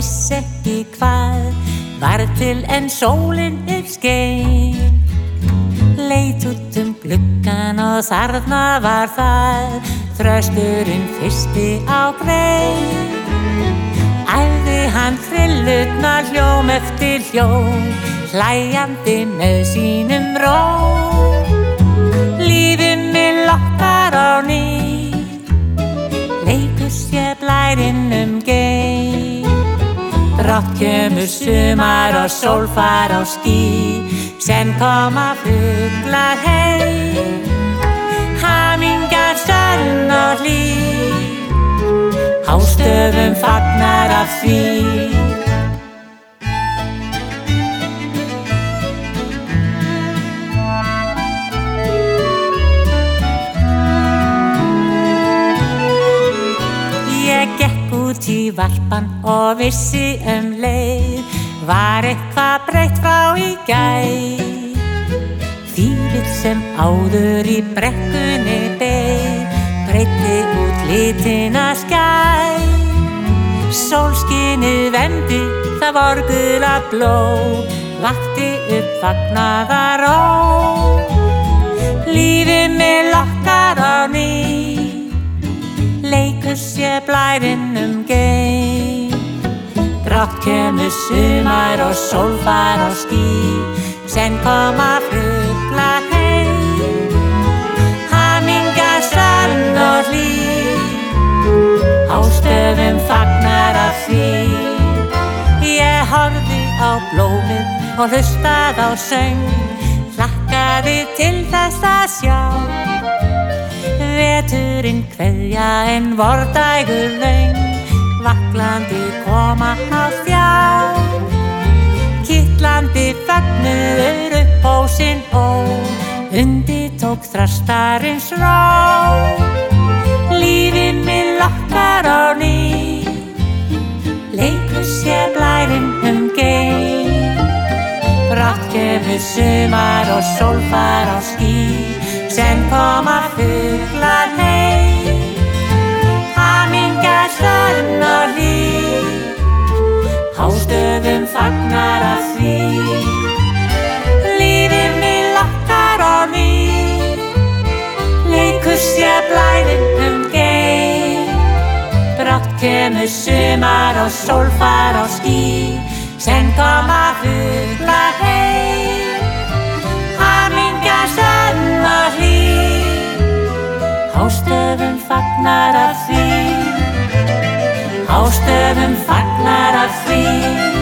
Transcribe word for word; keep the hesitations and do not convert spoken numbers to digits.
vissi ekki hvað var til en sólin uppskein. Leit út um gluggann og þarna var það þrösturinn fyrsti á grein. Æfði hann trillurnar hljóm eftir hljóm, hlæjandi með sínum róm. Lífið mig lokkar á ný, leikur sér blærinn um geim. Brátt kemur sumar og sólfar á ský, senn koma fuglar heim. Hamingja sönn og hlý, hástöfum fagnar af því. Ég gekk út í varpann og vissi um leið var eitthvað breytt frá í gær. Fífill sem áður í brekkunni beið breytti út litina skær. Sólskinið vermdi það vorgula gló, vakti upp fagnaðaró. Lífið mig lokkar á ný, leikur sér blærinn um geim. Brátt kemur sumar og sólfar á ský, senn koma fuglar heim. Hamingja sönn og hlý, hástöfum fagnar af því. Ég horfði á blómið og hlustaði á söng, hlakkaði til þess að sjá veturinn kveðja en vordægur löng, vaklandi koma á þjá. Kitlandi fögnuður upp á sinn ó, undi tók þrastarins ró. Lífið mig lokkar á ný, leikur sér blærinn um geim. Brátt kemur sumar og sólfar á ský, senn koma fuglar heim. Hamingja sönn og hlý, hástöfum fagnar af því. Lífið mig lokkar á ný, leikur sér blærinn um geim. Brátt kemur sumar og sólfar á ský, senn koma fuglar heim. Hamingja sönn og hlý, hástöfum fagnar af því. Hástöfum fagnar af því.